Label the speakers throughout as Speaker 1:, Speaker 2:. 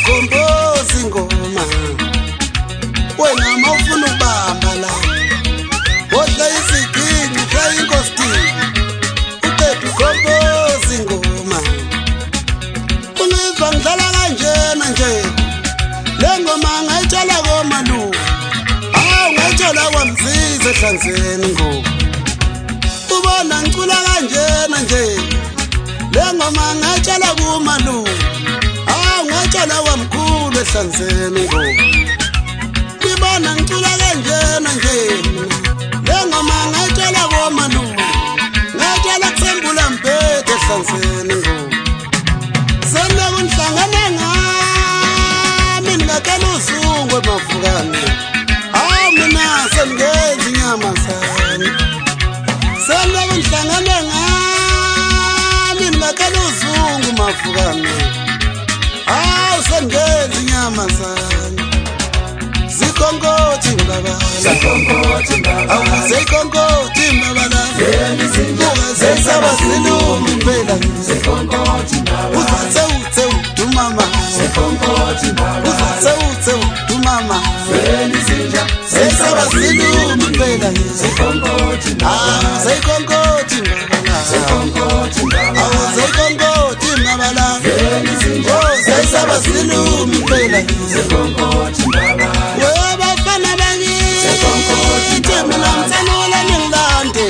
Speaker 1: ukhomboza ingoma wena mawufuna ubamba la odla isiginci play inkosti uqeda ukhomboza ingoma ungizwa ngidlala kanjena nje lengoma ngayitshala komalu ngayitshala kwamzize ehlanzeni ngoba ubona ngicula kanjena nje lengoma ngayitshala komalu ngayitshala kwamkhulu ehlanzeni ngoba ngibona ngicula kanjena nje lengoma ngayitshala komalu ngayitshala kusembula mpethe ehlanzeni ngoba sena kunhlangane ngami ngakala uzungwe mafukane mina sengenza inyama sami sena kunhlangane ngami ngakala uzungu mafukane sengenza inyama sami zikonkothi mbabala zikonkothi mbabala zesaba zilumi phela uzathe udumama uzathe udumama zesaba zilumi phela zikonkothi mbabala zikonkothi mbabala zesaba zilumi phela zikonkothi mbabala webafana bakithi mina ngitsanula ningilande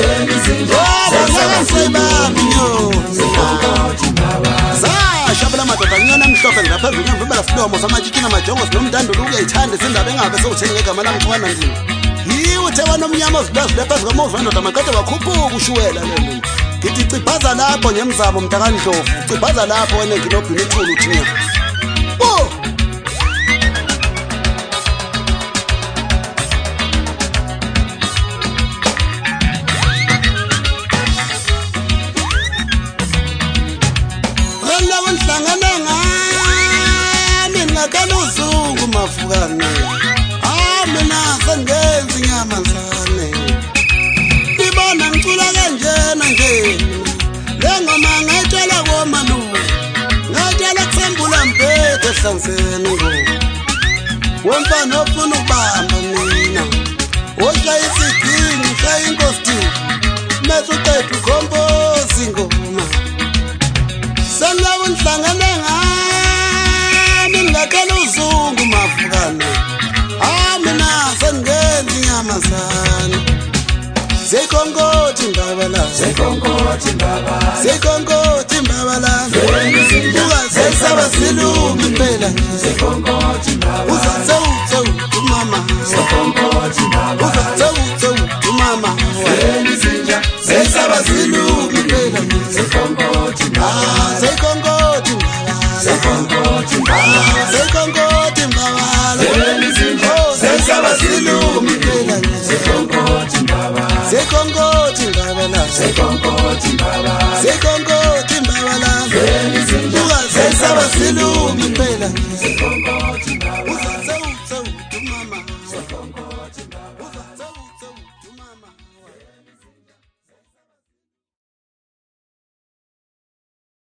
Speaker 1: sashabula madoda nyona mhlophe ngaphezulu ngemvubela silomo samatshitshina majongo sinomndandulo ukuyayithanda izindaba engabe sewutheni ngegama lami kwana ndini yiwo uthe wanomnyama ozilazile phezu kamovu wendoda makade wakhuphuka ushuwela le nto ngithi cibhaza lapho ngemzabo mntakandlovu cibhaza lapho wena ngilobhini ichulu thina mafukane mina sengenza inyama zane ibona ngicula kanjena nje lengoma ngayitshala komalu ngayitshala kusembula mpethe ehlanzeni ngoba womfana ofuna ubamba mina odla isiginci play inkosti mase uqeda ukhomboza ingoma senlawo nhlangane ngami ngakala uzungu mafukane mina sengenza inyama zane zikonkothi mbabala zikonkothi mbabala zesaba zilumi phela